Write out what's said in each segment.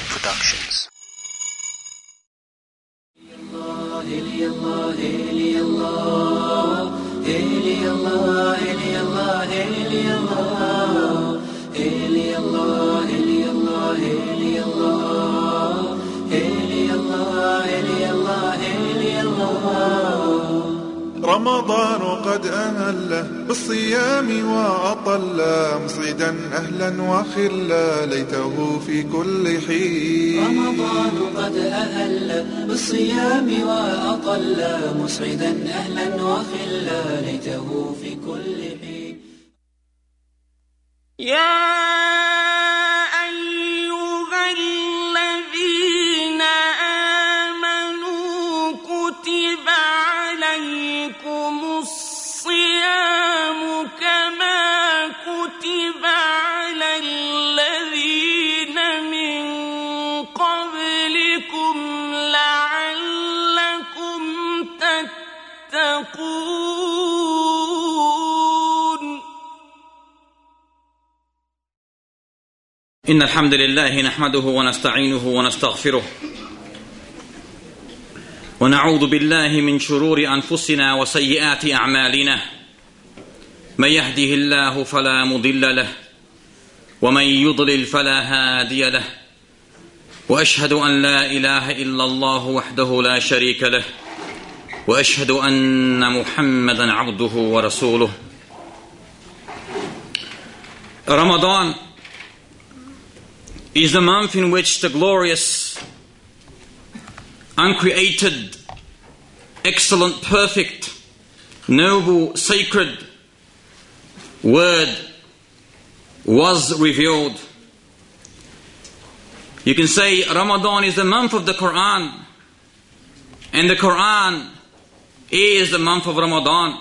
Productions. رمضان قد أهله بالصيام وأطل مصعدا أهلا وخلا ليته في كل حين. رمضان قد أهل بالصيام وأطل مصعدا أهلا وخلا ليته في كل حين. إن الحمد لله نحمده ونستعينه ونستغفره ونعوذ بالله من شرور أنفسنا وسيئات أعمالنا من يهده الله فلا مضل له ومن يضلل فلا هادي له وأشهد أن لا إله إلا الله وحده لا شريك له وأشهد أن محمدا عبده ورسوله. Ramadan is the month in which the glorious, uncreated, excellent, perfect, noble, sacred word was revealed. You can say Ramadan is the month of the Quran, and the Quran is the month of Ramadan.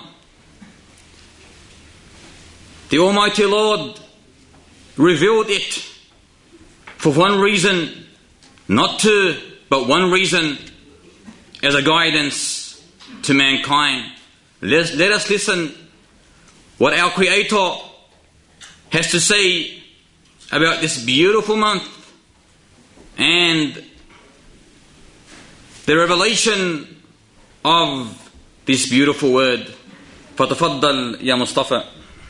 The Almighty Lord revealed it for one reason, not two, but one reason, as a guidance to mankind. Let us listen what our Creator has to say about this beautiful month and the revelation of this beautiful word. فتفضل يا مصطفى.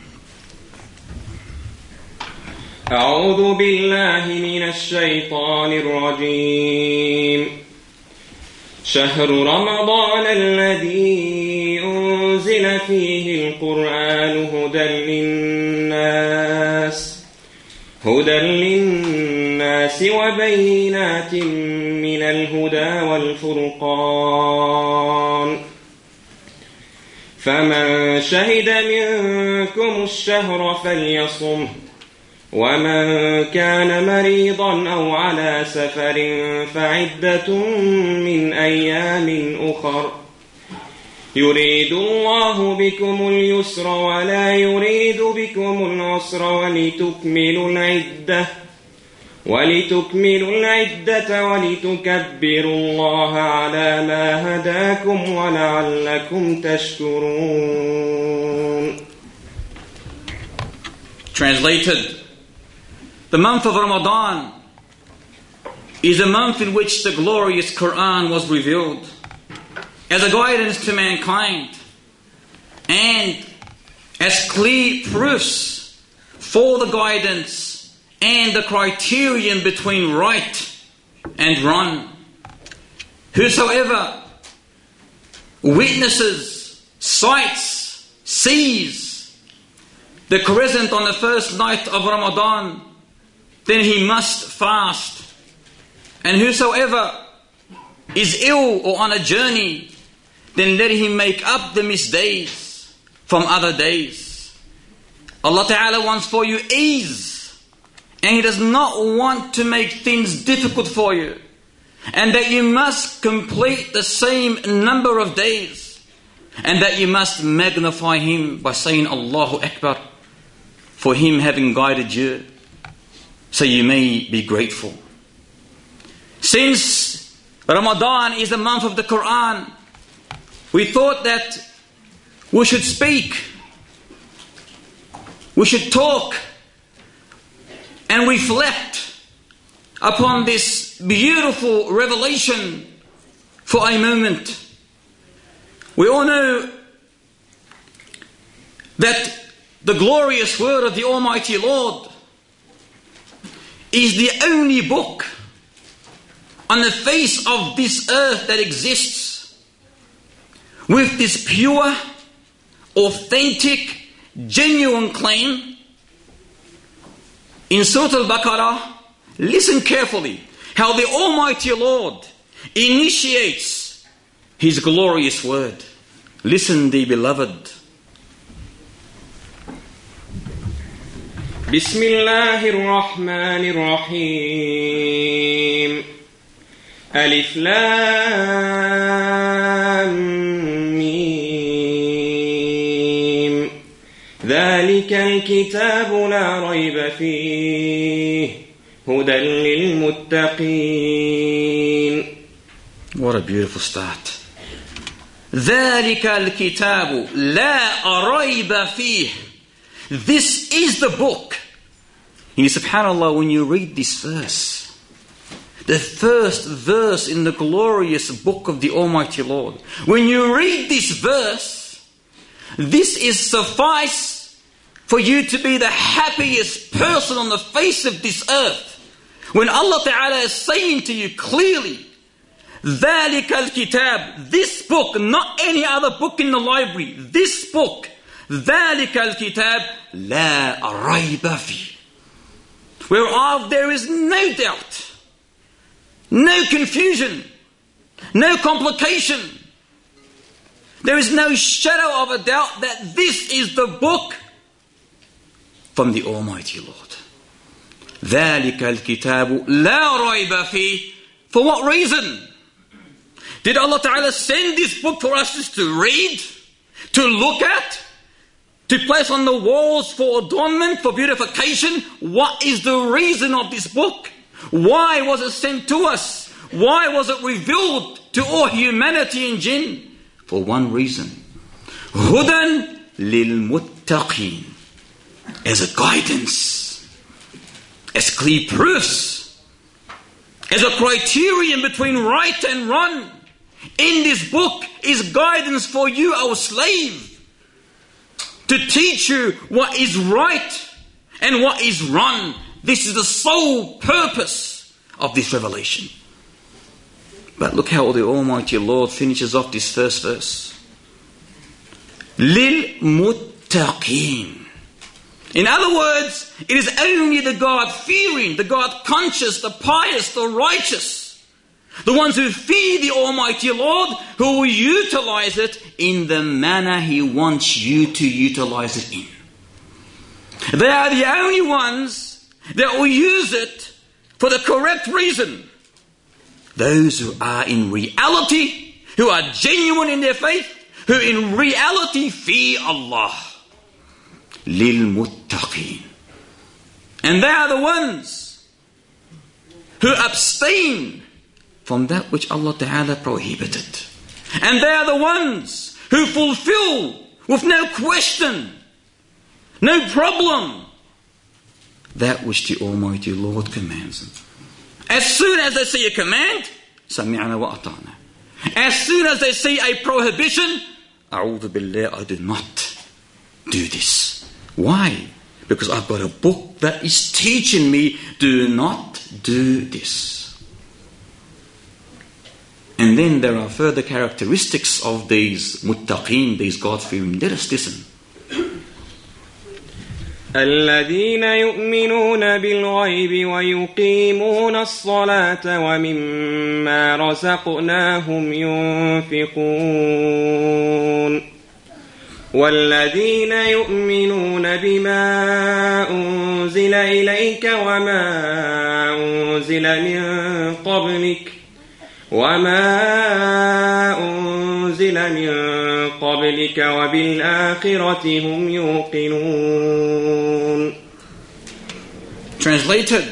أعوذ بالله من الشيطان الرجيم. شهر رمضان الذي أنزل فيه القرآن هدى للناس وبينات من الهدى والفرقان فمن شهد منكم الشهر فليصمه ومن كان مريضا أو على سفر فعدة من أيام أخر يريد الله بكم اليسر ولا يريد بكم العسر ولتكملوا العدة ولتكبروا الله على ما هداكم ولعلكم تشكرون. Translated, the month of Ramadan is a month in which the glorious Quran was revealed as a guidance to mankind and as clear proofs for the guidance and the criterion between right and wrong. Whosoever witnesses, sights, sees the crescent on the first night of Ramadan, then he must fast. And whosoever is ill or on a journey, then let him make up the missed days from other days. Allah Ta'ala wants for you ease, and He does not want to make things difficult for you, and that you must complete the same number of days, and that you must magnify Him by saying Allahu Akbar for Him having guided you, so you may be grateful. Since Ramadan is the month of the Quran, we thought that we should speak, we should talk and reflect upon this beautiful revelation for a moment. We all know that the glorious word of the Almighty Lord is the only book on the face of this earth that exists with this pure, authentic, genuine claim. In Surah Al-Baqarah, listen carefully how the Almighty Lord initiates His glorious word. Listen, dear beloved. Bismillahir Rahmanir Rahim. Alif Lam Mim. ذلك الكتاب لا ريب فيه هدى للمتقين. What a beautiful start. ذلك الكتاب لا ريب فيه. This is the book. And subhanAllah, when you read this verse, the first verse in the glorious book of the Almighty Lord, when you read this verse, this is suffice for you to be the happiest person on the face of this earth. When Allah Ta'ala is saying to you clearly, ذَلِكَ الْكِتَابِ, this book, not any other book in the library, this book, ذَلِكَ الْكِتَابِ لَا رَيْبَ فِيهِ, whereof there is no doubt, no confusion, no complication. There is no shadow of a doubt that this is the book from the Almighty Lord. ذَلِكَ الْكِتَابُ لَا رَيْبَ فِيهِ. For what reason? Did Allah Ta'ala send this book for us just to read, to look at, to place on the walls for adornment, for beautification? What is the reason of this book? Why was it sent to us? Why was it revealed to all humanity and jinn? For one reason. هُدًى لِلْمُتَّقِينَ. As a guidance, as clear proofs, as a criterion between right and wrong. In this book is guidance for you, our slave, to teach you what is right and what is wrong. This is the sole purpose of this revelation. But look how the Almighty Lord finishes off this first verse. لِلْمُتَّقِينَ. In other words, it is only the God-fearing, the God-conscious, the pious, the righteous, the ones who fear the Almighty Lord, who will utilize it in the manner He wants you to utilize it in. They are the only ones that will use it for the correct reason. Those who are in reality, who are genuine in their faith, who in reality fear Allah. لِلْمُتَّقِينَ. And they are the ones who abstain from that which Allah Ta'ala prohibited. And they are the ones who fulfill with no question, no problem, that which the Almighty Lord commands them. As soon as they see a command, سَمِعْنَا وَأَطَعْنَا. As soon as they see a prohibition, أعوذ بالله, I do not do this. Why? Because I've got a book that is teaching me, do not do this. And then there are further characteristics of these muttaqeen, these God-fearing. Let us listen. الذين يؤمنون بالغيب ويقيمون الصلاة ومما رزقناهم ينفقون والذين يؤمنون بما أنزل إليك وما أنزل من قبلك وبالآخرة هم يوقنون. Translated,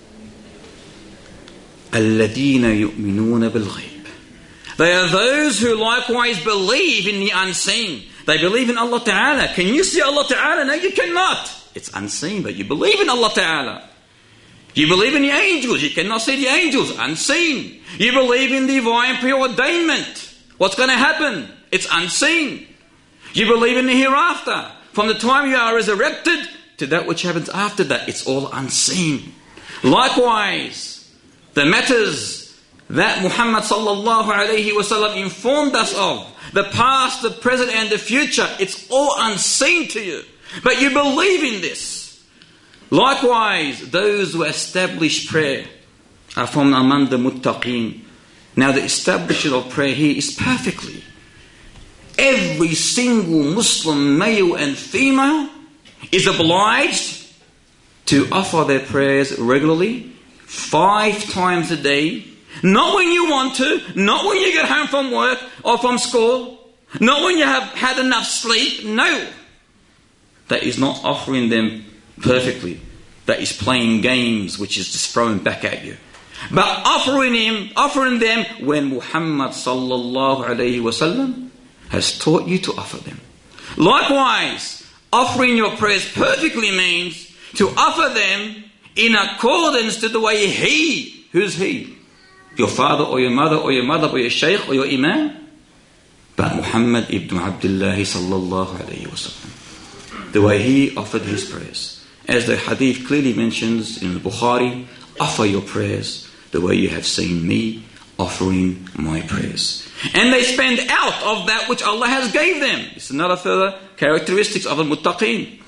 الذين يؤمنون بالغيب. They are those who likewise believe in the unseen. They believe in Allah Ta'ala. Can you see Allah Ta'ala? No, you cannot. It's unseen, but you believe in Allah Ta'ala. You believe in the angels. You cannot see the angels. Unseen. You believe in divine preordainment. What's going to happen? It's unseen. You believe in the hereafter. From the time you are resurrected to that which happens after that, it's all unseen. Likewise, the matters that Muhammad sallallahu alayhi wasallam informed us of, the past, the present and the future, it's all unseen to you. But you believe in this. Likewise, those who establish prayer are from among the muttaqeen. Now the establishment of prayer here is perfectly. Every single Muslim, male and female, is obliged to offer their prayers regularly, 5 times a day. Not when you want to, not when you get home from work or from school, not when you have had enough sleep. No. That is not offering them perfectly. That is playing games which is just thrown back at you. But offering them when Muhammad sallallahu alayhi wasallam has taught you to offer them. Likewise, offering your prayers perfectly means to offer them in accordance to the way he, who's he? Your father or your mother or your shaykh or your imam? But Muhammad ibn Abdullah sallallahu alayhi wasallam, the way he offered his prayers. As the hadith clearly mentions in the Bukhari, offer your prayers the way you have seen me offering my prayers. And they spend out of that which Allah has gave them. It's another further characteristics of al-muttaqeen.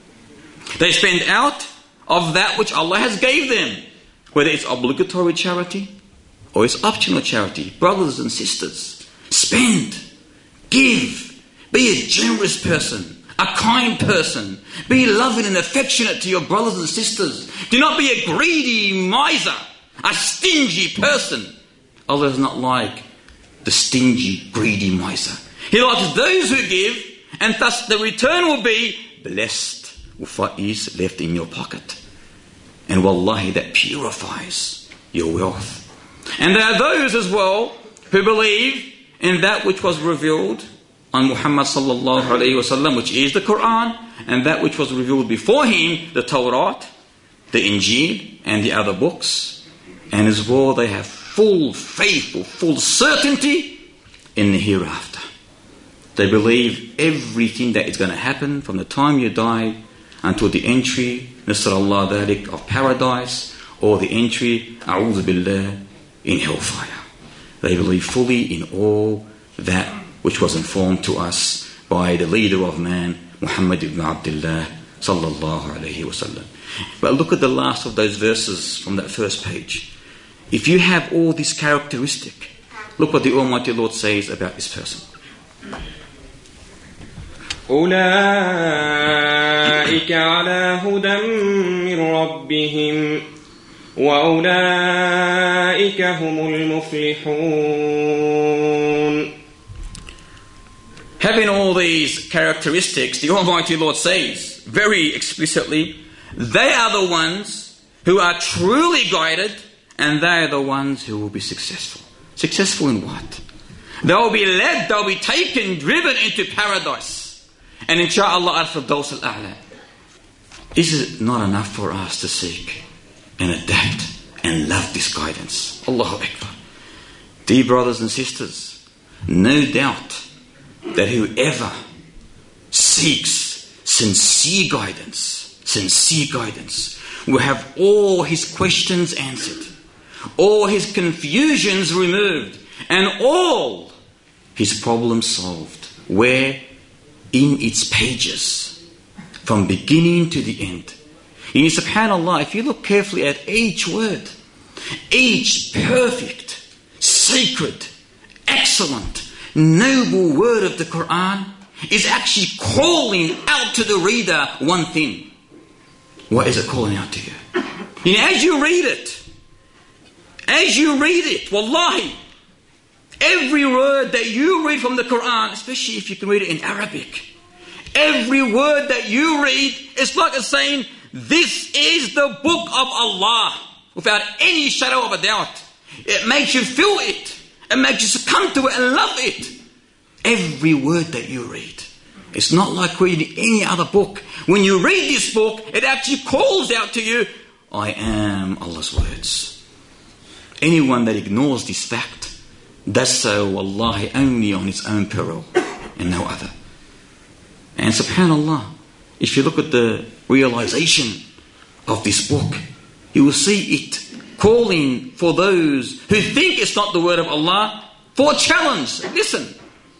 They spend out of that which Allah has gave them, whether it's obligatory charity or it's optional charity. Brothers and sisters, spend, give, be a generous person, a kind person. Be loving and affectionate to your brothers and sisters. Do not be a greedy miser, a stingy person. Allah does not like the stingy, greedy miser. He likes those who give, and thus the return will be blessed with what is left in your pocket. And wallahi, that purifies your wealth. And there are those as well who believe in that which was revealed on Muhammad sallallahu alayhi wasallam, which is the Quran, and that which was revealed before him, the Torah, the Injil, and the other books. And as well, they have full faith or full certainty in the hereafter. They believe everything that is going to happen from the time you die until the entry, Nasrallah dhalik, of paradise, or the entry, a'udhu billah, in hellfire. They believe fully in all that which was informed to us by the leader of man, Muhammad ibn Abdullah sallallahu alayhi wasallam. But look at the last of those verses from that first page. If you have all this characteristic, look what the Almighty Lord says about this person. أولئك على هدى من ربهم وأولئك هم المفلحون. Having all these characteristics, the Almighty Lord says very explicitly, they are the ones who are truly guided, and they are the ones who will be successful. Successful in what? They will be led, they will be taken, driven into paradise. And insha'Allah al-Firdaus al-A'la. Is it not enough for us to seek and adapt and love this guidance? Allahu Akbar. Dear brothers and sisters, no doubt that whoever seeks sincere guidance will have all his questions answered, all his confusions removed, and all his problems solved. Where? In its pages, from beginning to the end. And subhanAllah, if you look carefully at each word, each perfect, sacred, excellent, noble word of the Quran is actually calling out to the reader one thing. What is it calling out to you? You know, as you read it, wallahi, every word that you read from the Quran, especially if you can read it in Arabic, every word that you read, it's like it's saying, this is the book of Allah, without any shadow of a doubt. It makes you feel it. It makes you succumb to it and love it. Every word that you read. It's not like reading any other book. When you read this book, it actually calls out to you, I am Allah's words. Anyone that ignores this fact does so, wallahi, only on its own peril and no other. And subhanallah, if you look at the realization of this book, you will see it calling for those who think it's not the word of Allah for a challenge. Listen.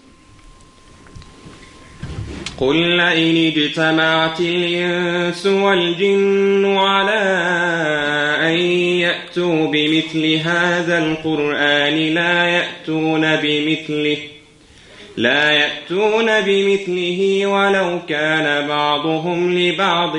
قل لئن اجتمعت الإنس والجن على أن يأتوا بمثل هذا القرآن لا يأتون بمثله ولو كان بعضهم لبعض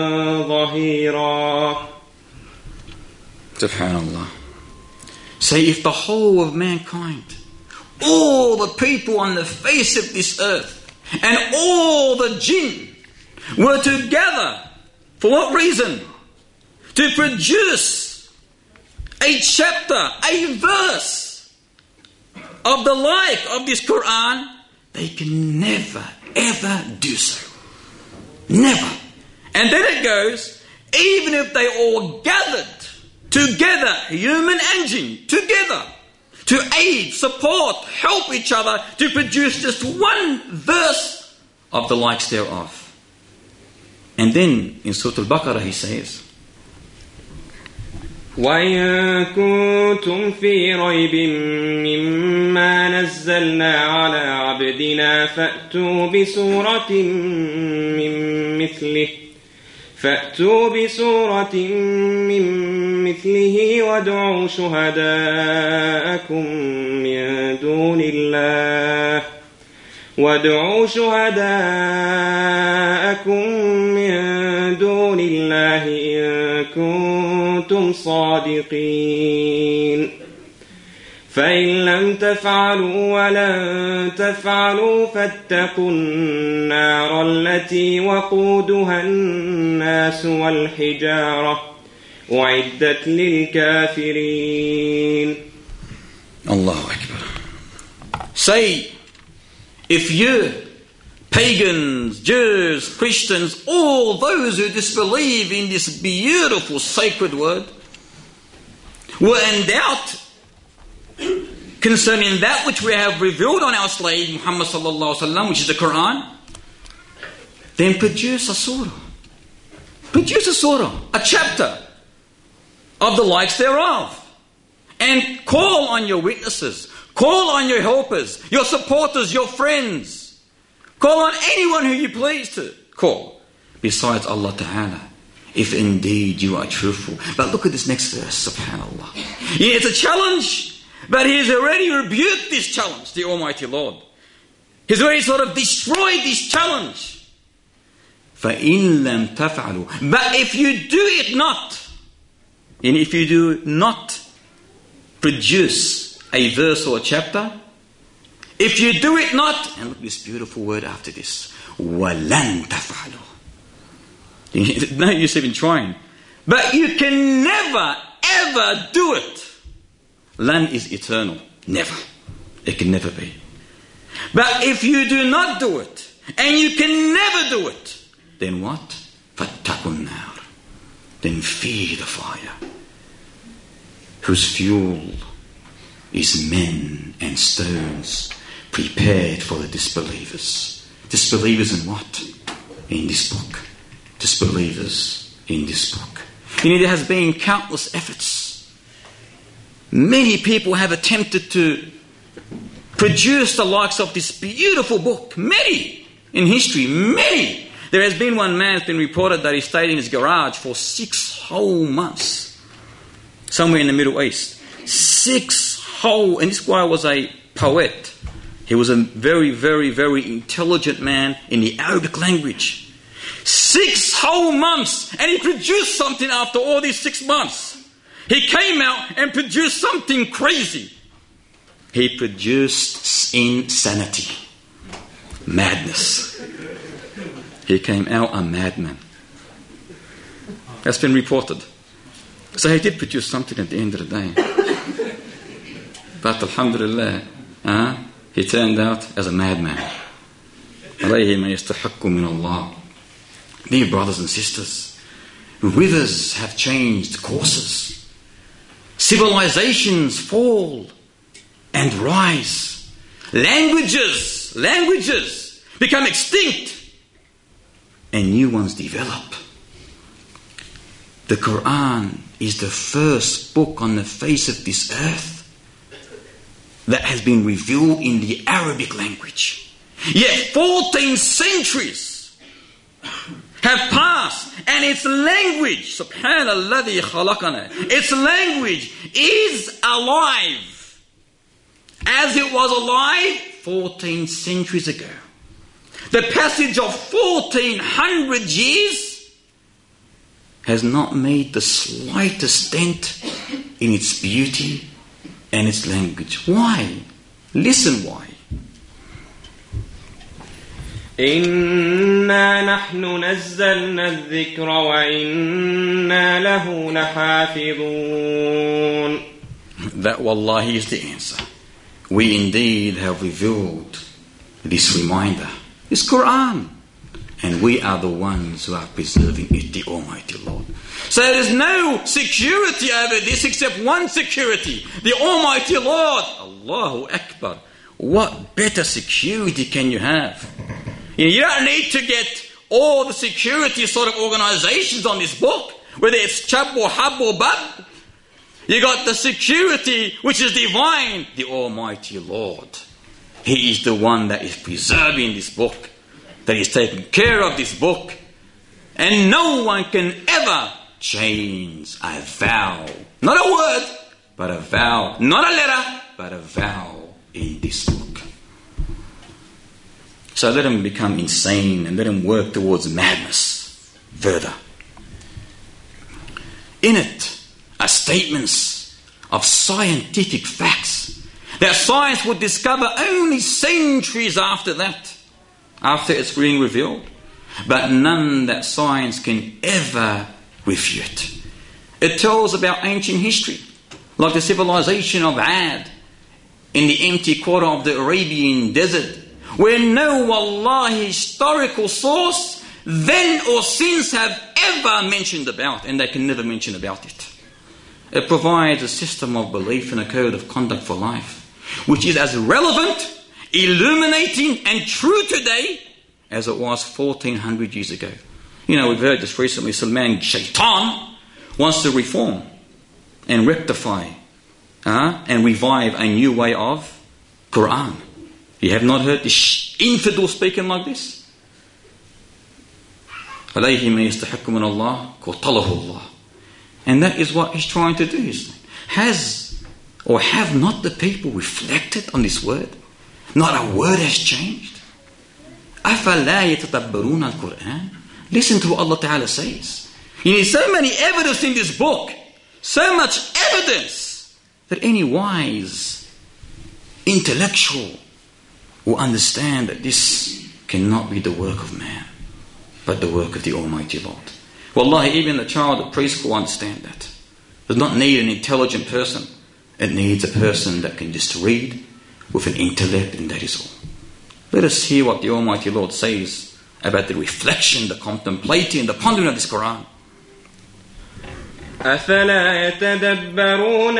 ظهيرا. Subhanallah. Say, if the whole of mankind, all the people on the face of this earth, and all the jinn were to gather, for what reason? To produce a chapter, a verse of the like of this Quran, they can never, ever do so. Never. And then it goes, even if they all gathered together, human and jinn, together, to aid, support, help each other to produce just one verse of the likes thereof. And then in Surah Al-Baqarah he says, وَإِن كُنتُمْ فِي رَيْبٍ مِّمَّا نَزَّلْنَا عَلَى عَبْدِنَا فَأْتُوا بسورة من مثله وادعوا شهداءكم من دون الله إن كنتم صادقين فإن لم تفعلوا ولن تفعلوا فاتقوا النار التي وقودها الناس والحجارة أعدت للكافرين. Allahu Akbar. Say, if you, pagans, Jews, Christians, all those who disbelieve in this beautiful sacred word, were in doubt concerning that which we have revealed on our slave Muhammad sallallahu alaihi wasallam, which is the Quran, then produce a surah. Produce a surah, a chapter of the likes thereof. And call on your witnesses, call on your helpers, your supporters, your friends. Call on anyone who you please to call, besides Allah Ta'ala, if indeed you are truthful. But look at this next verse, subhanallah. Yeah, it's a challenge, but He has already rebuked this challenge, the Almighty Lord. He's already sort of destroyed this challenge. فَإِن لَمْ تَفْعَلُوا. But if you do it not, and if you do not produce a verse or a chapter, if you do it not, and look at this beautiful word after this, وَلَن تَفْعَلُوا. No use even trying. But you can never, ever do it. Lan is eternal. Never. It can never be. But if you do not do it, and you can never do it, then what? فَاتَّقُوا النَّارِ. Then fear the fire, whose fuel is men and stones prepared for the disbelievers. Disbelievers in what? In this book. Disbelievers in this book. You know, there has been countless efforts. Many people have attempted to produce the likes of this beautiful book. Many in history, many. There has been one man, it's been reported that he stayed in his garage for 6 whole months, somewhere in the Middle East. 6 whole, and this guy was a poet. He was a very, very, very intelligent man in the Arabic language. 6 whole months, and he produced something after all these 6 months. He came out and produced something crazy. He produced insanity, madness. He came out a madman. That's been reported. So he did produce something at the end of the day. But alhamdulillah, he turned out as a madman. Alayhi ma yastahiqqu min Allah. Dear brothers and sisters, Rivers have changed courses. Civilizations fall and rise. Languages become extinct and new ones develop. The Quran is the first book on the face of this earth that has been revealed in the Arabic language. Yet 14 centuries have passed and its language, subhanalladhi khalaqana, its language is alive as it was alive 14 centuries ago. The passage of 1400 years has not made the slightest dent in its beauty and its language. Why? Listen why. إنا نحن نزلنا الذكر وإنا له لحافظون. That wallahi is the answer. We indeed have revealed this reminder, this Quran, and we are the ones who are preserving it, the Almighty Lord. So there is no security over this except one security, the Almighty Lord. Allahu Akbar. What better security can you have? You don't need to get all the security sort of organizations on this book, whether it's Chab or Hab or Bab. You got the security which is divine, the Almighty Lord. He is the one that is preserving this book, that is taking care of this book. And no one can ever change a vow. Not a word, but a vow. Not a letter, but a vow in this book. So let them become insane and let them work towards madness further. In it are statements of scientific facts that science would discover only centuries after that, after it's being revealed, but none that science can ever refute. It tells about ancient history, like the civilization of Ad in the empty quarter of the Arabian desert, where no wallahi historical source then or since have ever mentioned about, and they can never mention about it. It provides a system of belief and a code of conduct for life, which is as relevant, illuminating and true today as it was 1400 years ago. You know, we've heard this recently, Salman Shaitan wants to reform and rectify and revive a new way of Quran. You have not heard this infidel speaking like this? عَلَيْهِ مَن يَسْتَحِقُّ مِنَ اللَّهِ قَتَلَهُ اللَّهِ. And that is what he's trying to do. Has or have not the people reflected on this word? Not a word has changed. أَفَلَا يَتَدَبَّرُونَ الْقُرْآنَ. Listen to what Allah Ta'ala says. You need so many evidence in this book, so much evidence, that any wise intellectual will understand that this cannot be the work of man, but the work of the Almighty Lord. Wallahi, even the child of preschool understand that. It does not need an intelligent person. It needs a person that can just read with an intellect, and that is all. Let us hear what the Almighty Lord says about the reflection, the contemplating, the pondering of this Quran. أفلا يتدبرون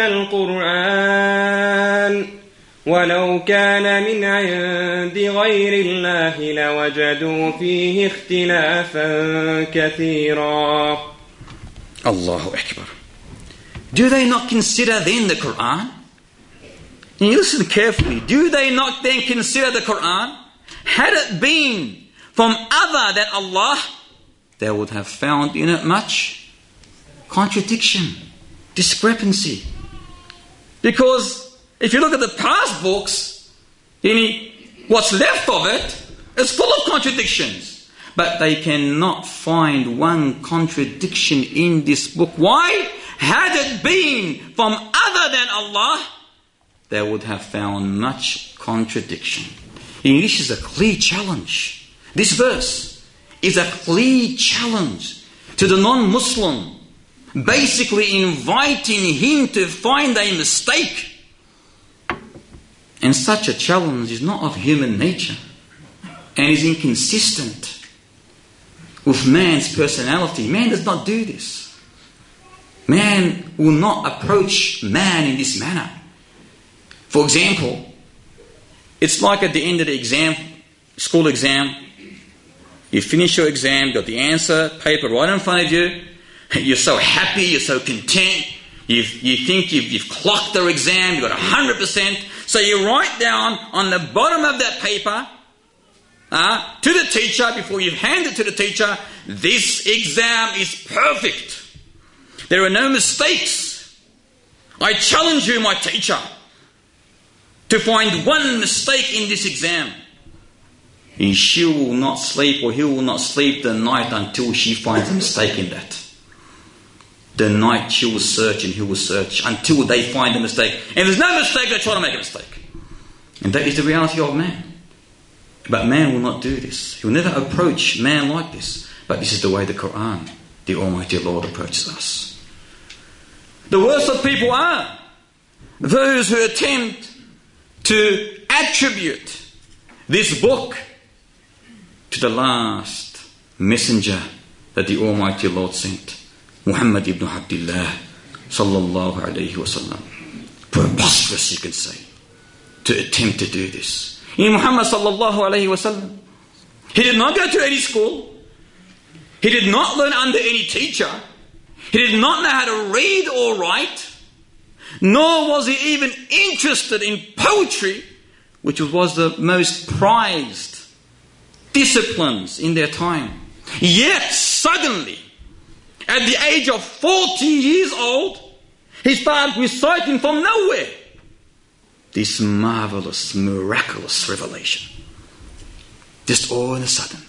القرآن ولو كان من عند غير الله لوجدوا فيه اختلافا كثيرا. Allahu Akbar. Do they not consider then the Quran? And you listen carefully. Do they not then consider the Quran? Had it been from other than Allah, they would have found in it much contradiction, discrepancy. Because if you look at the past books, what's left of it is full of contradictions. But they cannot find one contradiction in this book. Why? Had it been from other than Allah, they would have found much contradiction. And this is a clear challenge. This verse is a clear challenge to the non-Muslim, basically inviting him to find a mistake. And such a challenge is not of human nature and is inconsistent with man's personality. Man does not do this. Man will not approach man in this manner. For example, it's like at the end of the exam, school exam, you finish your exam, you got the answer paper right in front of you, you're so happy, you're so content, you think you've clocked the exam, you've got 100%, so you write down on the bottom of that paper, to the teacher, before you hand it to the teacher, this exam is perfect. There are no mistakes. I challenge you, my teacher, to find one mistake in this exam. And she will not sleep, or he will not sleep the night until she finds a mistake in that. The night she will search and he will search until they find a mistake. And if there's no mistake, they try to make a mistake. And that is the reality of man. But man will not do this. He will never approach man like this. But this is the way the Quran, the Almighty Lord, approaches us. The worst of people are those who attempt to attribute this book to the last messenger that the Almighty Lord sent, Muhammad ibn Abdullah sallallahu alayhi wa sallam. Preposterous, you can say, to attempt to do this. In Muhammad sallallahu alayhi wa sallam, he did not go to any school. He did not learn under any teacher. He did not know how to read or write. Nor was he even interested in poetry, which was the most prized disciplines in their time. Yet suddenly, at the age of 40 years old, he started reciting from nowhere this marvelous, miraculous revelation. Just all of a sudden.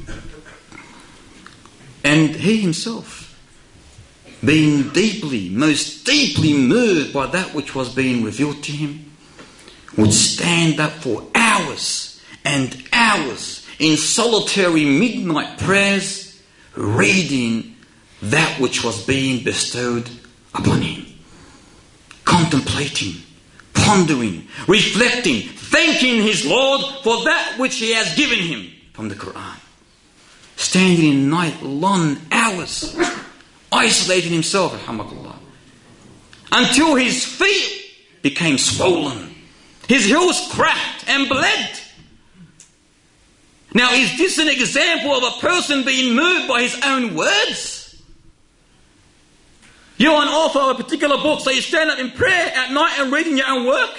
And he himself, being most deeply moved by that which was being revealed to him, would stand up for hours and hours in solitary midnight prayers, reading that which was being bestowed upon him, contemplating, pondering, reflecting, thanking his Lord for that which he has given him from the Quran. Standing in night-long hours, isolating himself, alhamdulillah, until his feet became swollen, his heels cracked and bled. Now, is this an example of a person being moved by his own words? You're an author of a particular book, so you stand up in prayer at night and reading your own work?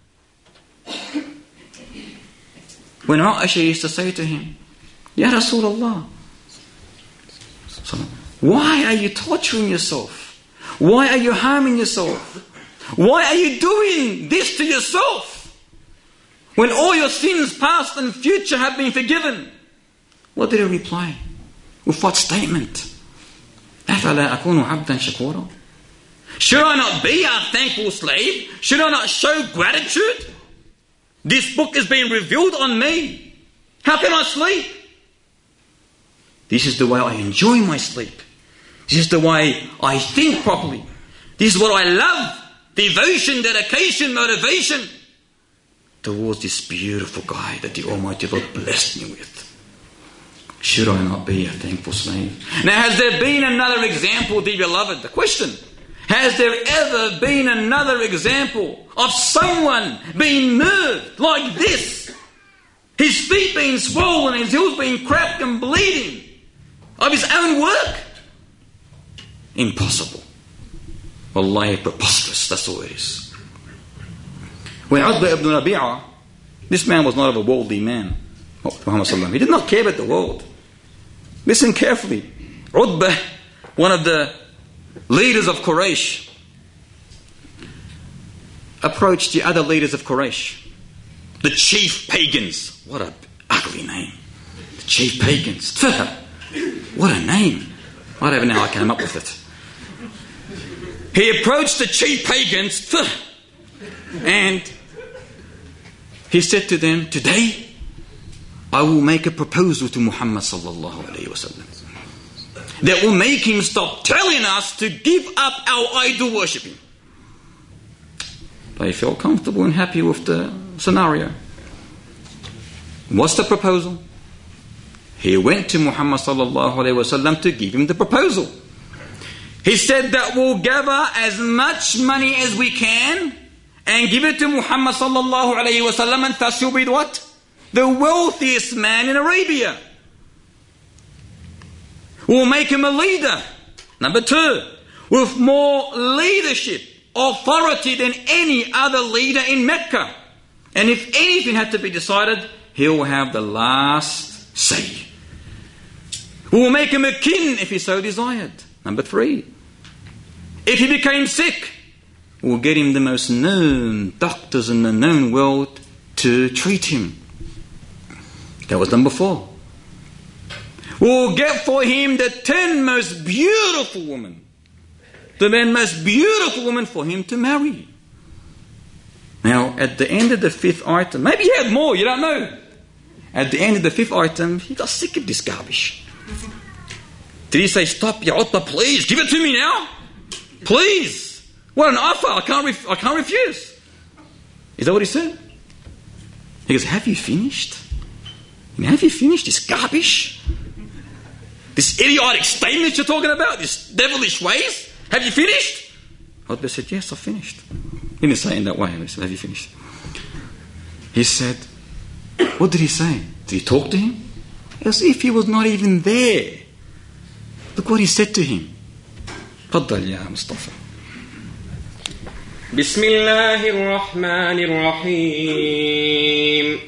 When Aisha used to say to him, Ya Rasulullah, why are you torturing yourself? Why are you harming yourself? Why are you doing this to yourself? When all your sins, past and future, have been forgiven. What did he reply? With what statement? أَفَلَا أَكُونُ عَبْدًا شَكُورًا? Should I not be a thankful slave? Should I not show gratitude? This book is being revealed on me. How can I sleep? This is the way I enjoy my sleep. This is the way I think properly. This is what I love. Devotion, dedication, motivation towards this beautiful guy that the Almighty Lord blessed me with. Should I not be a thankful slave? Now, has there been another example, dear beloved? The question, has there ever been another example of someone being moved like this? His feet being swollen, his heels being cracked and bleeding, of his own work? Impossible. Wallahi, preposterous, that's all it is. When Utbah ibn Rabi'ah, this man was not of a worldly man, Muhammad sallallahu alaihi wasallam. He did not care about the world. Listen carefully. Utbah, one of the leaders of Quraysh, approached the other leaders of Quraysh, the chief pagans. What an ugly name. The chief pagans. What a name. I don't know how I came up with it. He approached the chief pagans and he said to them, today I will make a proposal to Muhammad sallallahu alayhi wa sallam that will make him stop telling us to give up our idol worshipping. They felt comfortable and happy with the scenario. What's the proposal? he went to Muhammad sallallahu alayhi wa sallam to give him the proposal. He said that we'll gather as much money as we can and give it to Muhammad sallallahu alayhi wa sallam, and thus he'll be what? The wealthiest man in Arabia. We'll make him a leader. Number 2, with more leadership, authority than any other leader in Mecca. And if anything had to be decided, he'll have the last say. We'll make him a king if he so desired. Number 3, if he became sick, we'll get him the most known doctors in the known world to treat him. That was number 4. We'll get for him the 10 most beautiful women. The 10 most beautiful women for him to marry. Now, at the end of the 5th item, maybe he had more, you don't know. At the end of the 5th item, he got sick of this garbage. Did he say, stop, Ya Utbah, please, give it to me now? Please. What an offer, I can't refuse. Is that what he said? He goes, have you finished? Have you finished this garbage? This idiotic statement you're talking about? This devilish ways? Have you finished? Utbah said, yes, I've finished. He didn't say it in that way. He said, have you finished? He said, what did he say? Did he talk to him? As if he was not even there. Look what he said to him. تفضل يا مصطفى. بسم الله الرحمن الرحيم.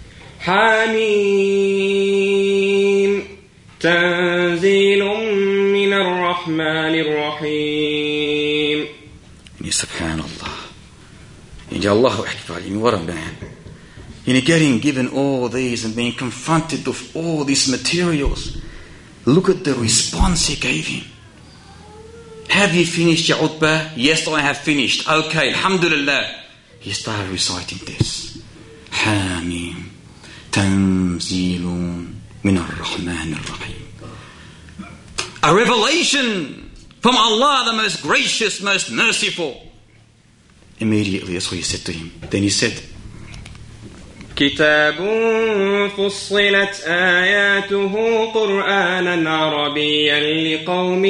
حميم تنزيل من الرحمن الرحيم. Subhanallah. Allahu Akbar. What a man. Getting given all these and being confronted with all these materials. Look at the response he gave him. Have you finished, Ya Utbah? Yes, I have finished. Okay, alhamdulillah. He started reciting this. Hamim Tanzilun min ar-Rahman ar-Rahim. A revelation from Allah, the most gracious, most merciful. Immediately, that's what he said to him. Then he said, كتاب فصلت آياته قرآنا عربيا لقوم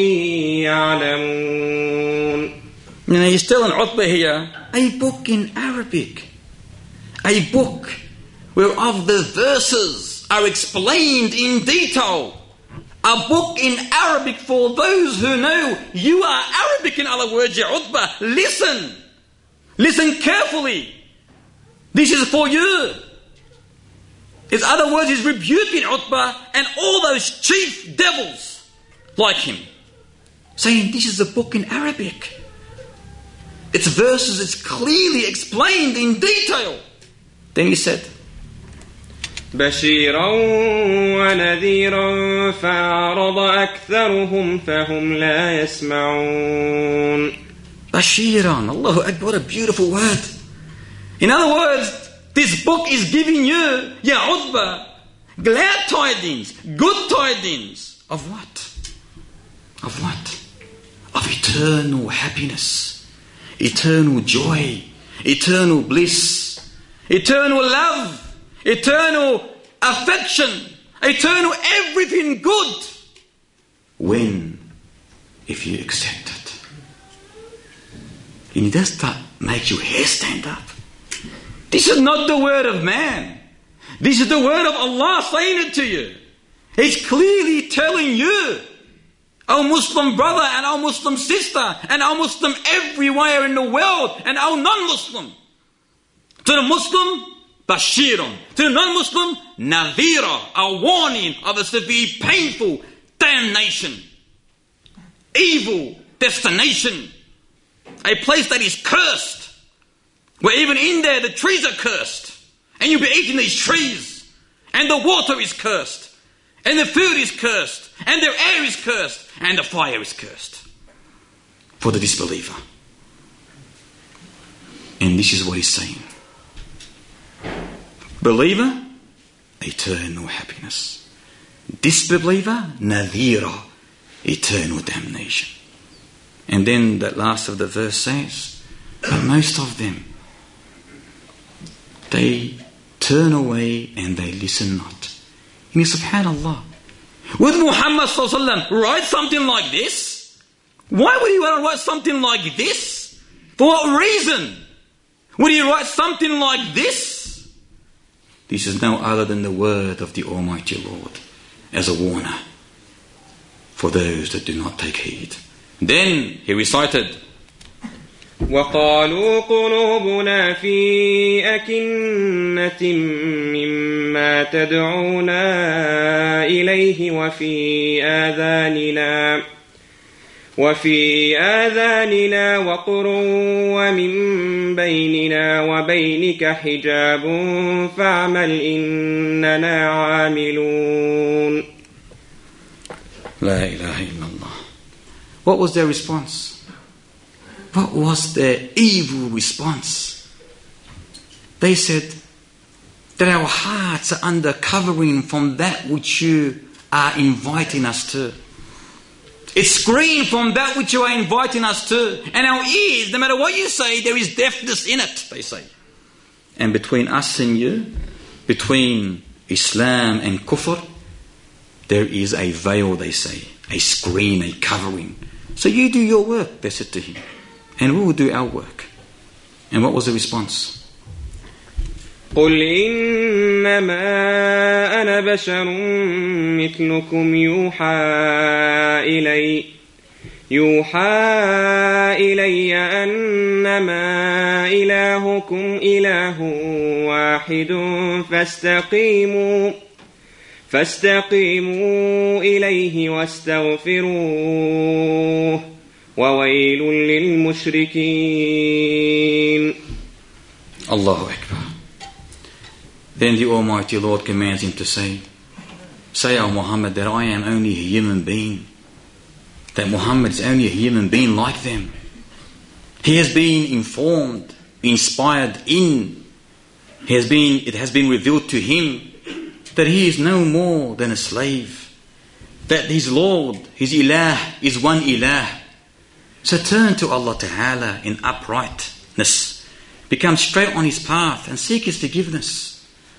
يعلمون. He's telling Utbah here, a book in Arabic. A book whereof the verses are explained in detail. A book in Arabic for those who know. You are Arabic, in other words, Ya Utbah. Listen. Listen carefully. This is for you. In other words, he's rebuking Utbah and all those chief devils like him. Saying, this is a book in Arabic. Its verses is clearly explained in detail. Then he said, بشيرا ونذيرا فأعرض أكثرهم فهم لا يسمعون. Bashiran, Allahu Akbar, what a beautiful word. In other words, this book is giving you, Ya Utbah, glad tidings, good tidings. Of what? Of what? Of eternal happiness, eternal joy, eternal bliss, eternal love, eternal affection, eternal everything good. When? If you accept it. And does that make your hair stand up? This is not the word of man. This is the word of Allah saying it to you. He's clearly telling you, our Muslim brother and our Muslim sister and our Muslim everywhere in the world and our non-Muslim. To the Muslim, Bashirun. To the non-Muslim, Nadhira, a warning of a severe, painful damnation. Evil destination. A place that is cursed. Where even in there the trees are cursed. And you'll be eating these trees. And the water is cursed. And the food is cursed. And their air is cursed. And the fire is cursed. For the disbeliever. And this is what he's saying. Believer, eternal happiness. Disbeliever, nadhira, eternal damnation. And then that last of the verse says, but most of them, they turn away and they listen not. And subhanallah, Would Muhammad ﷺ write something like this? Why would he want to write something like this? For what reason would he write something like this? This is no other than the word of the Almighty Lord as a warner for those that do not take heed. Then he recited, وقالوا قلوبنا في أكنة مما تدعونا إليه وفي آذاننا وقر ومن بيننا وبينك حجاب فاعمل إننا عاملون. La ilaha illallah. What was their response? What was their evil response? They said that our hearts are under covering from that which you are inviting us to. It's screened from that which you are inviting us to. And our ears, no matter what you say, there is deafness in it, they say. And between us and you, between Islam and kufr, there is a veil, they say, a screen, a covering. So you do your work, they said to him, and we will do our work. And what was the response? قل إنما أنا بشر مثلكم يوحى إلي أنما إلهكم إله واحد فاستقيموا إليه واستغفروه وويل للمشركين. Allahu Akbar. Then the Almighty Lord commands him to say, O Muhammad, that I am only a human being. That Muhammad is only a human being like them. He has been informed, inspired in, it has been revealed to him that he is no more than a slave. That his Lord, his Ilah, is one Ilah. So turn to Allah Ta'ala in uprightness. Become straight on his path and seek his forgiveness.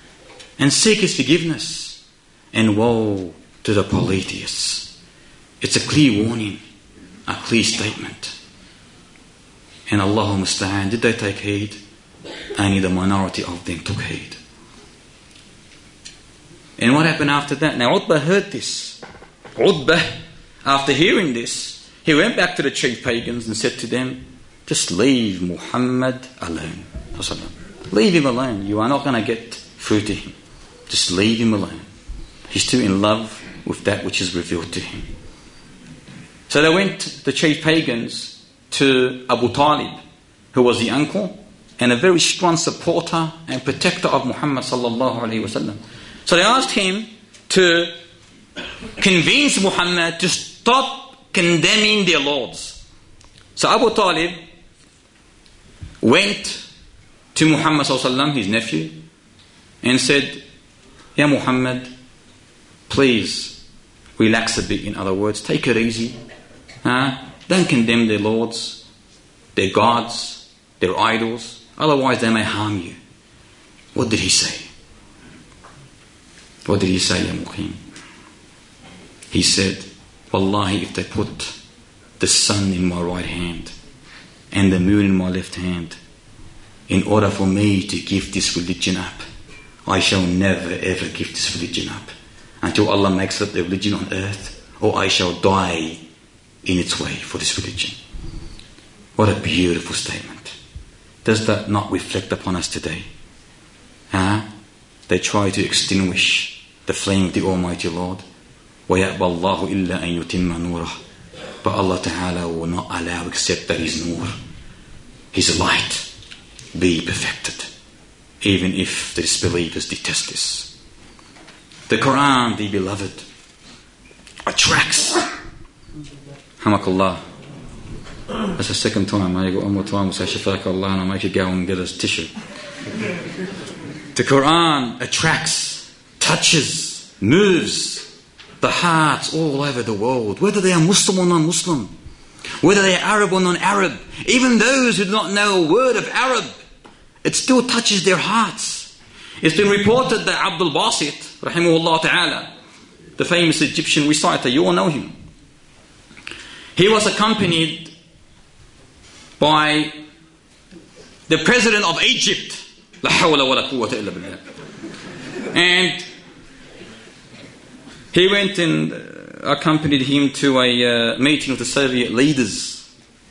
And woe to the polytheists. It's a clear warning, a clear statement. And Allahumma musta'an, did they take heed? Only the minority of them took heed. And what happened after that? Now Utbah heard this. Utbah, after hearing this, he went back to the chief pagans and said to them, just leave Muhammad alone. Leave him alone. You are not going to get through to him. Just leave him alone. He's too in love with that which is revealed to him. So they went, the chief pagans, to Abu Talib, who was the uncle and a very strong supporter and protector of Muhammad sallallahu alaihi wasallam. So they asked him to convince Muhammad to stop condemning their lords. So Abu Talib went to Muhammad sallallahu alaihi wasallam, his nephew, and said, Ya Muhammad, please relax a bit. In other words, take it easy. Don't condemn their lords, their gods, their idols. Otherwise they may harm you. What did he say? What did he say, Ya Muqim? He said, Wallahi, if they put the sun in my right hand and the moon in my left hand, in order for me to give this religion up, I shall never ever give this religion up until Allah makes it the religion on earth, or I shall die in its way for this religion. What a beautiful statement. Does that not reflect upon us today? They try to extinguish the flame of the Almighty Lord. وَيَأْبَى اللَّهُ إِلَّا أَن يُتِمَّ نُورَهُ. But Allah Ta'ala will not allow except that His nur, His light, be perfected, even if the disbelievers detest this. The Quran, the beloved, attracts. Hamakallah. That's the second time. I go one more time, we'll say Shafakallah, and I'll make you go and get us tissue. The Quran attracts, touches, moves the hearts all over the world, whether they are Muslim or non-Muslim, whether they are Arab or non-Arab, even those who do not know a word of Arab, it still touches their hearts. It's been reported that Abdul Basit, rahimahullah ta'ala, the famous Egyptian reciter, you all know him. He was accompanied by the president of Egypt. La hawla wa la quwwata illa billah. And he went and accompanied him to a meeting of the Soviet leaders.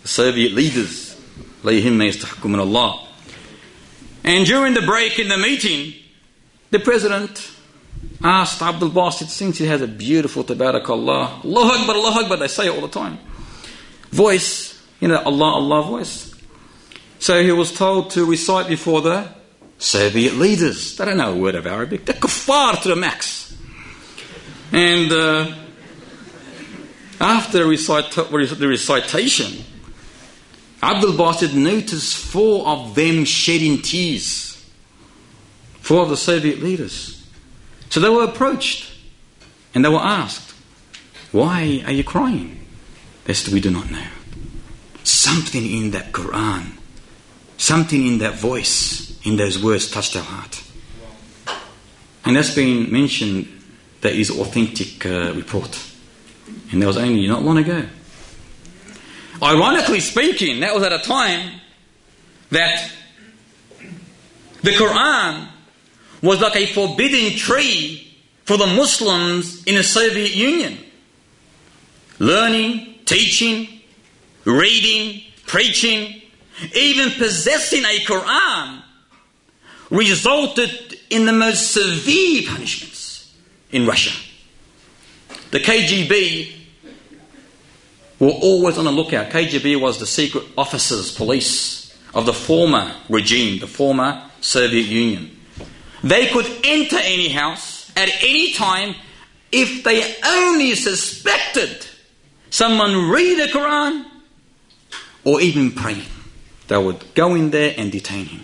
Allah. And during the break in the meeting, the president asked Abdul Basit, since he has a beautiful tabarakallah, Allahu Akbar, they say it all the time, voice, Allah voice. So he was told to recite before the Soviet leaders. They don't know a word of Arabic. They're kuffar to the max. And after the recitation, Abdul Basit noticed 4 of them shedding tears. 4 of the Soviet leaders. So they were approached and they were asked, why are you crying? They said, we do not know. Something in that Quran, something in that voice, in those words touched our heart. And that's been mentioned, that is authentic report. And that was only not long ago. Ironically speaking, that was at a time that the Quran was like a forbidden tree for the Muslims in the Soviet Union. Learning, teaching, reading, preaching, even possessing a Quran resulted in the most severe punishments in Russia. The KGB were always on the lookout. KGB was the secret officers, police of the former regime, the former Soviet Union. They could enter any house at any time if they only suspected someone read the Quran or even praying. They would go in there and detain him.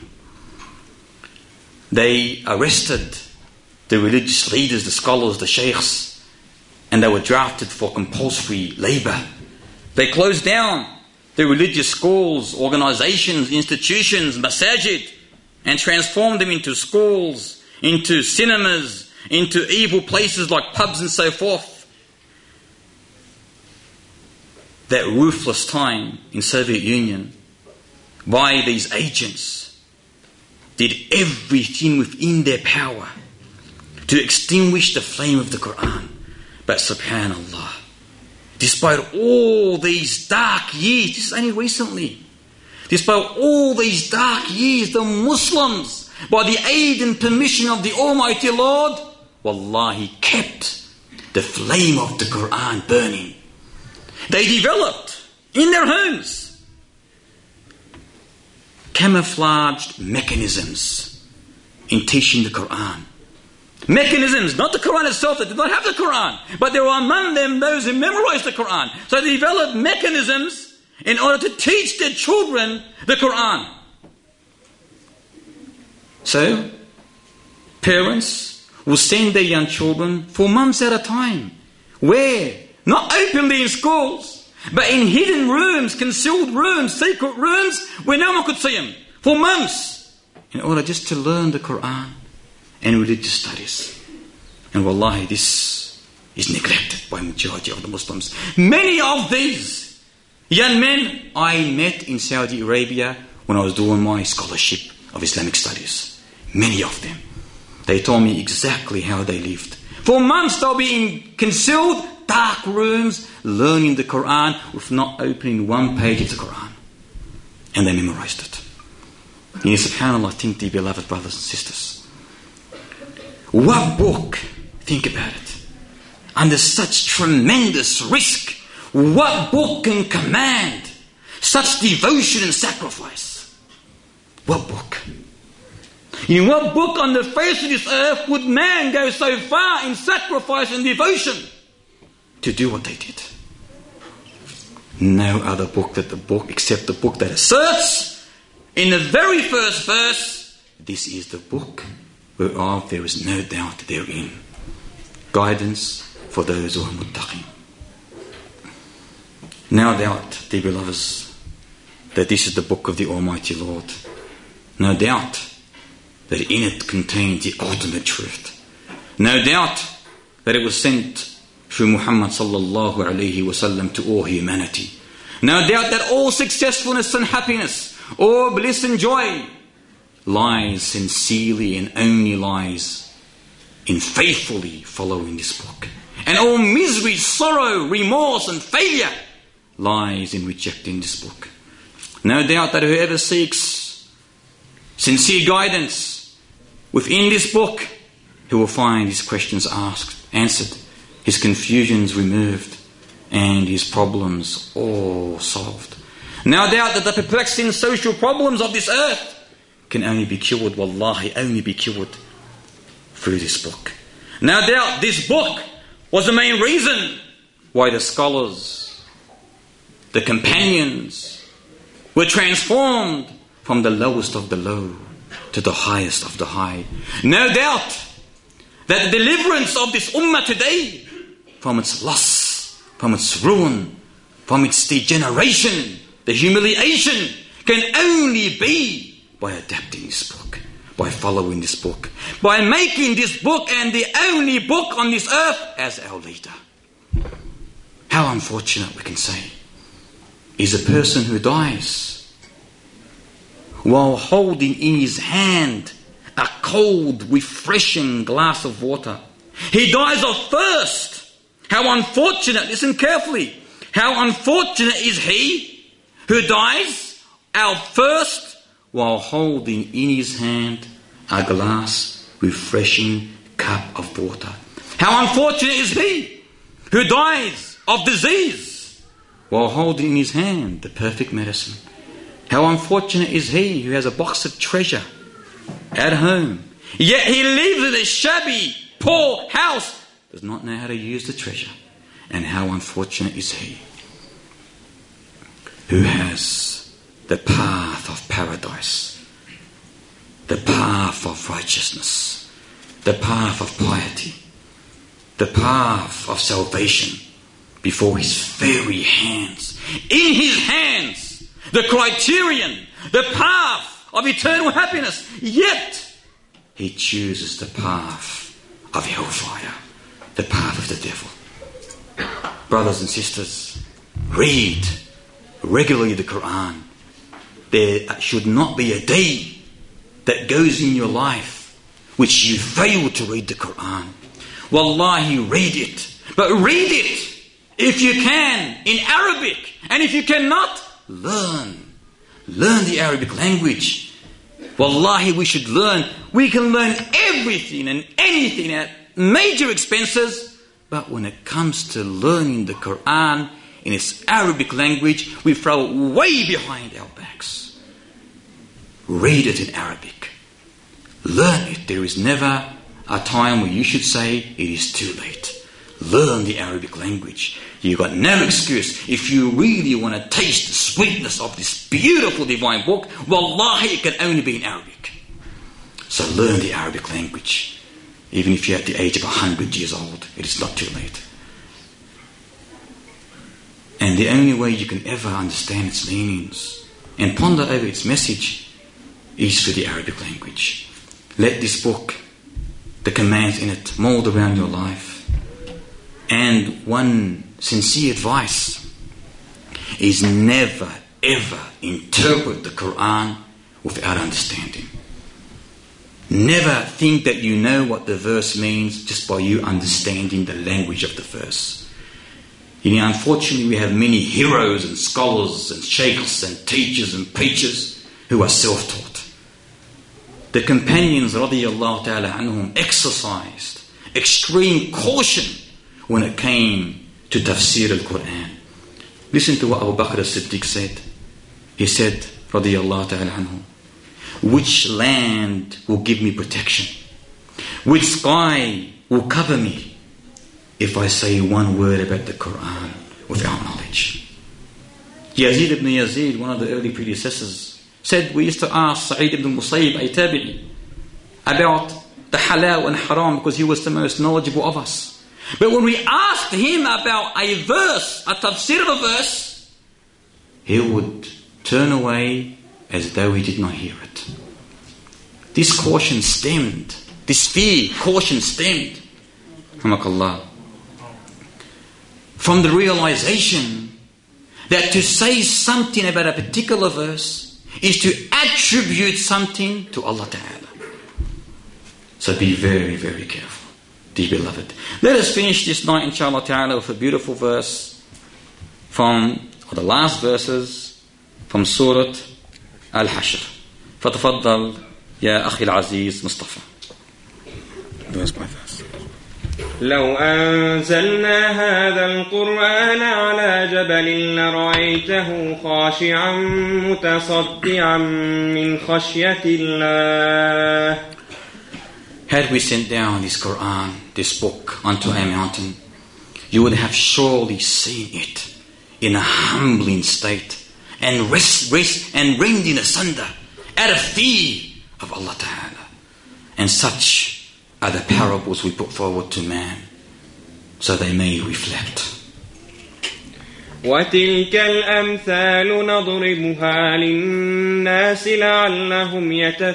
They arrested the religious leaders, the scholars, the sheikhs, and they were drafted for compulsory labour. They closed down the religious schools, organisations, institutions, masajid, and transformed them into schools, into cinemas, into evil places like pubs and so forth. That ruthless time in Soviet Union, by these agents, did everything within their power to extinguish the flame of the Quran. But subhanallah, despite all these dark years, this is only recently, despite all these dark years, the Muslims, by the aid and permission of the Almighty Lord, wallahi, kept the flame of the Quran burning. They developed in their homes camouflaged mechanisms in teaching the Quran. Mechanisms, not the Quran itself, they did not have the Quran, but there were among them those who memorized the Quran. So they developed mechanisms in order to teach their children the Quran. So, parents will send their young children for months at a time. Where? Not openly in schools, but in hidden rooms, concealed rooms, secret rooms, where no one could see them, for months, in order just to learn the Quran and religious studies. And wallahi, this is neglected by majority of the Muslims. Many of these young men I met in Saudi Arabia when I was doing my scholarship of Islamic studies. Many of them. They told me exactly how they lived. For months they'll be in concealed, dark rooms, learning the Quran with not opening one page of the Quran. And they memorized it. And subhanAllah, think, dear beloved brothers and sisters, what book, think about it, under such tremendous risk, what book can command such devotion and sacrifice? What book? In what book on the face of this earth would man go so far in sacrifice and devotion to do what they did? No other book except the book that asserts in the very first verse, this is the book whereof there is no doubt therein. Guidance for those who are muttaqin. No doubt, dear beloveds, that this is the book of the Almighty Lord. No doubt that in it contains the ultimate truth. No doubt that it was sent through Muhammad sallallahu alayhi wasallam to all humanity. No doubt that all successfulness and happiness, all bliss and joy lies sincerely and only lies in faithfully following this book. And all misery, sorrow, remorse and failure lies in rejecting this book. No doubt that whoever seeks sincere guidance within this book, he will find his questions answered, his confusions removed, and his problems all solved. No doubt that the perplexing social problems of this earth can only be cured, wallahi, only be cured through this book. No doubt this book was the main reason why the scholars, the companions, were transformed from the lowest of the low to the highest of the high. No doubt that the deliverance of this ummah today from its loss, from its ruin, from its degeneration, the humiliation, can only be by adapting this book, by following this book, by making this book and the only book on this earth as our leader. How unfortunate, we can say, is a person who dies while holding in his hand a cold, refreshing glass of water. He dies of thirst. How unfortunate, listen carefully, how unfortunate is he who dies of thirst while holding in his hand a glass, refreshing cup of water. How unfortunate is he who dies of disease while holding in his hand the perfect medicine. How unfortunate is he who has a box of treasure at home, yet he lives in a shabby, poor house, does not know how to use the treasure. And how unfortunate is he who has the path of paradise, the path of righteousness, the path of piety, the path of salvation before his very hands. In his hands, the criterion, the path of eternal happiness. Yet he chooses the path of hellfire, the path of the devil. Brothers and sisters, read regularly the Quran. There should not be a day that goes in your life which you fail to read the Quran. Wallahi, read it. But read it if you can in Arabic. And if you cannot, learn the Arabic language. Wallahi, we should learn. We can learn everything and anything at major expenses. But when it comes to learning the Quran in its Arabic language, we throw it way behind our backs. Read it in Arabic. Learn it. There is never a time where you should say it is too late. Learn the Arabic language. You've got no excuse. If you really want to taste the sweetness of this beautiful divine book, wallahi, it can only be in Arabic. So learn the Arabic language. Even if you're at the age of 100 years old, it is not too late. And the only way you can ever understand its meanings and ponder over its message is through the Arabic language. Let this book, the commands in it, mold around your life. And one sincere advice is never ever interpret the Quran without understanding. Never think that you know what the verse means just by you understanding the language of the verse. You know, unfortunately, we have many heroes and scholars and sheikhs and teachers and preachers who are self-taught. The companions, radiyallahu ta'ala anhum, exercised extreme caution when it came to tafsir al-Quran. Listen to what Abu Bakr as-Siddiq said. He said, radiyallahu ta'ala anhum, which land will give me protection? Which sky will cover me if I say one word about the Quran without knowledge? Yazid ibn Yazid, one of the early predecessors, said, we used to ask Sa'id ibn Musayyib, a tabi'i, about the halal and haram because he was the most knowledgeable of us. But when we asked him about a verse, a tafsir of a verse, he would turn away as though he did not hear it. This caution stemmed, this fear, caution stemmed. Hamakallah. from the realization that to say something about a particular verse is to attribute something to Allah Ta'ala. So be very, very careful, dear beloved. Let us finish this night, inshallah Ta'ala, with a beautiful verse from, or the last verses from Surah Al-Hashr. فَتَفَضَّل يَا أَخِي الْعَزِيز مُصطفى. Verse by verse. لو أنزلنا هذا القرآن على جبل لرأيته خاشعا متصدعا من خشية الله. Had we sent down this Quran, this book, onto a mountain, you would have surely seen it in a humbling state and rending asunder out of fear of Allah Ta'ala. And such are the parables we put forward to man, so they may reflect. وتلك الأمثال نضربها للناس لعلهم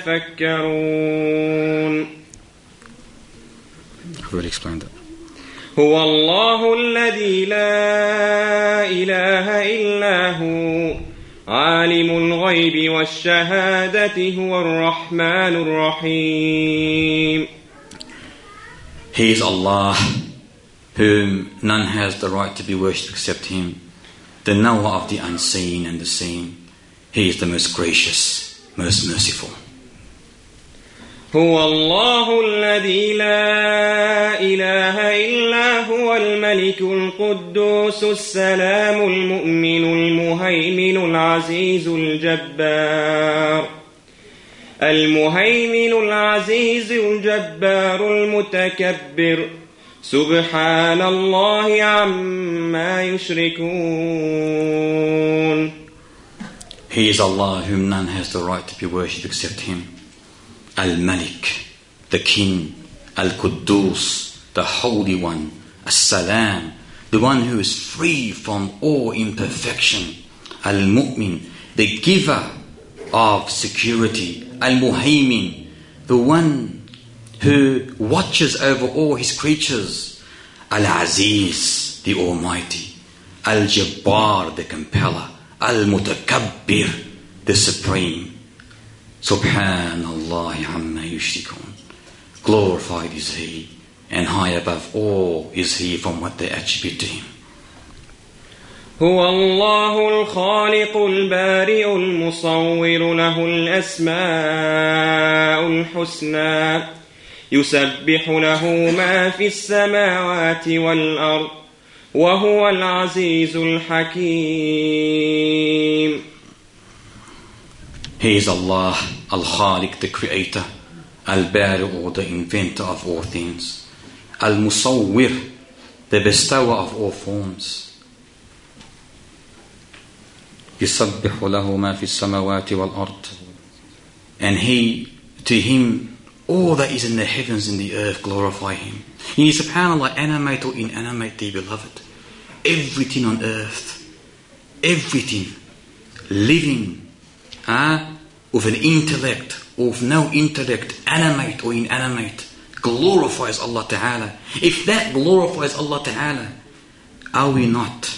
يتفكرون. I've already explained that. هو الله الذي لا إله إلا هو عالم الغيب والشهادة هو الرحمن الرحيم. He is Allah, whom none has the right to be worshipped except Him, the knower of the unseen and the seen. He is the most gracious, most merciful. هو الله الذي لا إله إلا هو الملك القدوس السلام المؤمن المهيمن العزيز الجبار المتكبر سبحان الله عما يشركون. He is Allah, whom none has the right to be worshipped except Him. Al-Malik, the King. Al-Quddus, the Holy One. As-Salam, the one who is free from all imperfection. Al-Mu'min, the giver of security. Al-Muhaymin, the one who watches over all His creatures. Al-Aziz, the Almighty. Al-Jabbar, the Compeller. Al-Mutakabbir, the Supreme. Subhanallah amma yushrikun. Glorified is He, and high above all is He from what they attribute to Him. هو الله الخالق البارئ المصور له الأسماء الحسنى يسبح له ما في السماوات والأرض وهو العزيز الحكيم. He is Allah, Al-Khaliq, the Creator, Al-Bari', the Inventor of all things, Al-Musawwir, the Bestower of all forms. يُسَبِّحُ لَهُ مَا فِي السَّمَوَاتِ وَالْأَرْضِ. And to Him, all that is in the heavens and the earth glorify Him. He is, subhanAllah, animate or inanimate, dear beloved. Everything on earth, everything living, with an intellect or with no intellect, animate or inanimate, glorifies Allah Ta'ala. If that glorifies Allah Ta'ala, are we not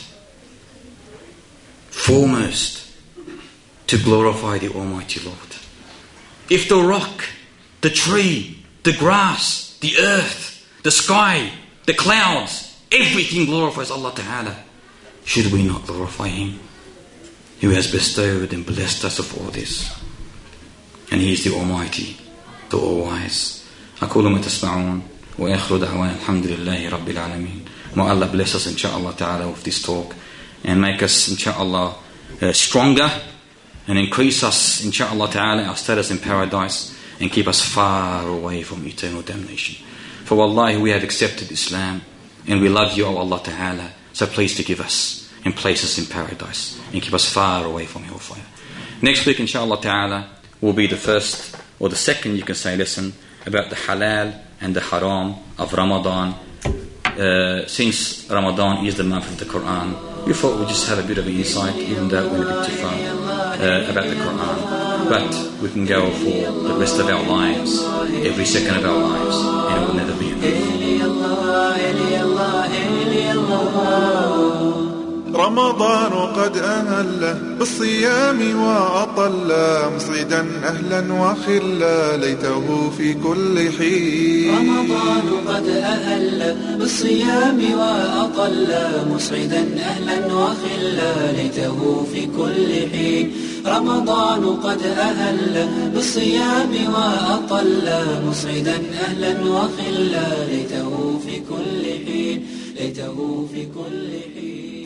foremost to glorify the Almighty Lord? If the rock, the tree, the grass, the earth, the sky, the clouds, everything glorifies Allah Ta'ala, should we not glorify Him, who has bestowed and blessed us with all this? And He is the Almighty, the All-Wise. أقول ما تسمعون وآخر دعوانا الحمد لله رب العالمين. May Allah bless us, inshaAllah Ta'ala, with this talk, and make us, inshaAllah, stronger, and increase us, inshaAllah Ta'ala, our status in paradise, and keep us far away from eternal damnation. For wallahi, we have accepted Islam, and we love you, O Allah Ta'ala, so please forgive us and place us in paradise and keep us far away from hellfire. Next week, inshaAllah Ta'ala, will be the first or the second, you can say, lesson about the halal and the haram of Ramadan. Since Ramadan is the month of the Quran, we thought we'd just have a bit of an insight, even though it went a bit too far, about the Quran. But we can go for the rest of our lives, every second of our lives, and it will never be enough. رمضان قد أهله بالصيام وأطل مسعدا أهلا وخلا ليته في كل حين. رمضان قد أهل بالصيام وأطل مسعدا أهلا وخلا ليته في كل حين. رمضان قد أهل بالصيام وأطل مسعدا أهلا وخلا ليته في كل حين. ليته في كل حين.